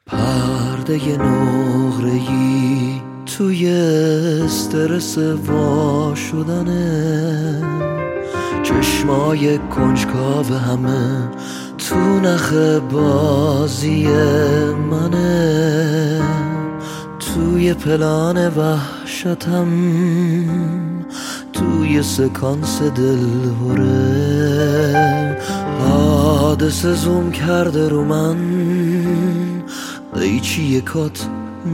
پرده نقره‌ای توی استرس وا شدنه، چشمای کنجکاو همه تو نخ بازی منه. توی پلان وحشتم، توی سکانس دلهوره، حادثه زوم کرده رو من، قیچی یکات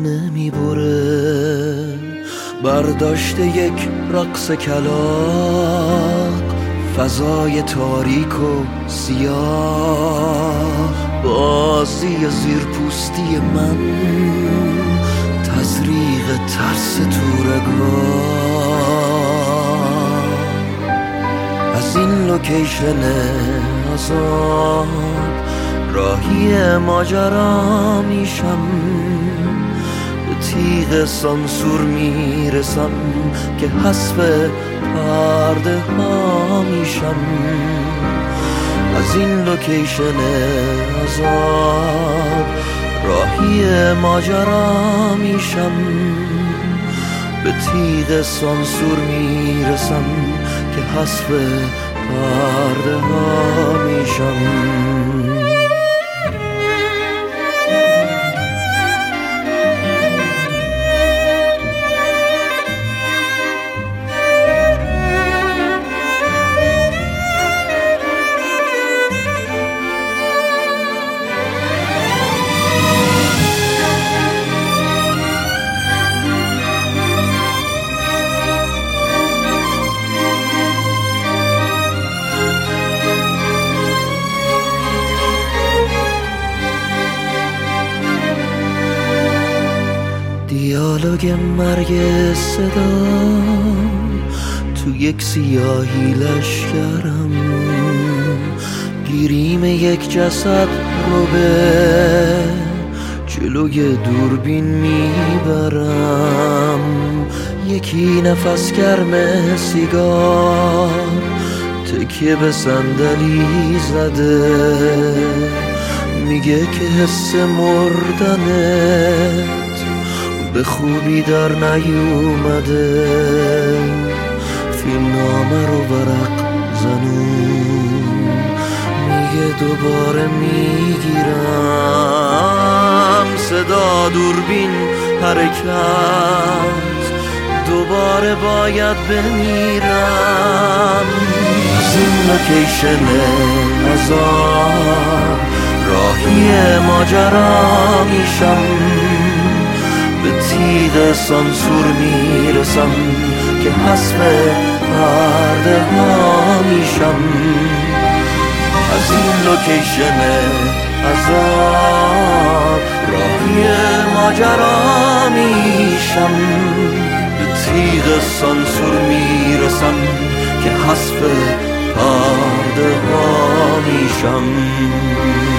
نمیبره. برداشته یک رقص کلاغ، فضای تاریک و سیاه، بازی زیرپوستی من، تزریق ترس تو رگاه. از این لوکیشن عذاب راهی ماجرا میشم، به تیغ سانسور میرسم که حذف پرده ها میشم. از این لوکیشن عذاب راهی ماجرا میشم، به تیغ سانسور میرسم که حذف پرده ها میشم. دیالوگ مرگ صدا تو یک سیاهی لشکرم، گیریم یک جسد رو به جلوی دوربین میبرم. یکی نفس گرم سیگار تکیه به صندلی زده، میگه که حس مردنت به خوبی در نیومده. فیلمنامه رو ورق زنون، میگه دوباره میگیرم. صدا دوربین حرکت، دوباره باید بمیرم. از این لوکیشن عذاب راهی ماجرا میشم، به تیغ سانسور میرسم که حذف پرده ها میشم. از این لوکیشن عذاب راهی ماجرا میشم، به تیغ سانسور میرسم که حذف پرده ها میشم.